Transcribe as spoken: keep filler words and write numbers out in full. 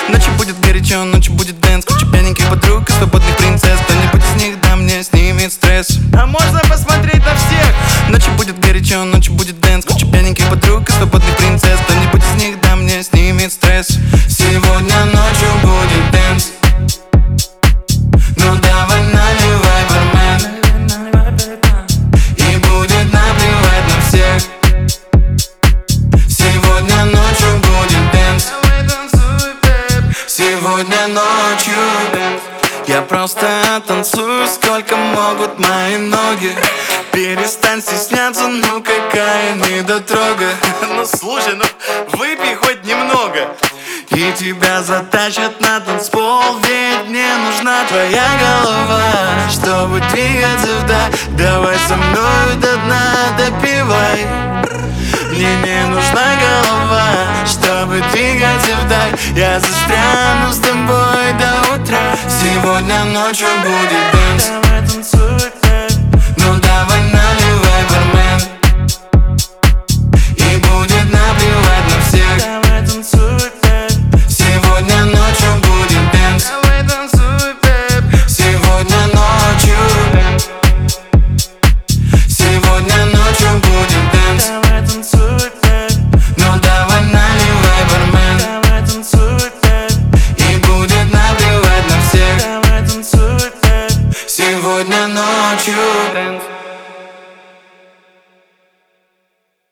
Ночью будет горячо, ночью будет дэнс. Куча пьяненьких подруг и свободных принцесс. Кто-нибудь из них, да, мне снимет стресс. А можно посмотреть на всех? Ночью будет горячо, ночью будет дэнс. Куча пьяненьких подруг и свободных принцесс. Кто-нибудь из них, да, мне снимет стресс. Сегодня ночью будет дэнс. Ну давай наливай, бармен, и будет наплевать на всех. Сегодня ночью будет дэнс. Сегодня ночью я просто танцую, сколько могут мои ноги. Перестань стесняться, ну какая недотрога. Ну слушай, ну выпей хоть немного. И тебя затащат на танцпол, ведь мне нужна твоя голова, чтобы двигаться вдаль. Давай со мной до дна допивай. Мне не нужна голова, чтобы двигаться вдаль. Я застряну с тобой до утра. Сегодня ночью будет дэнс.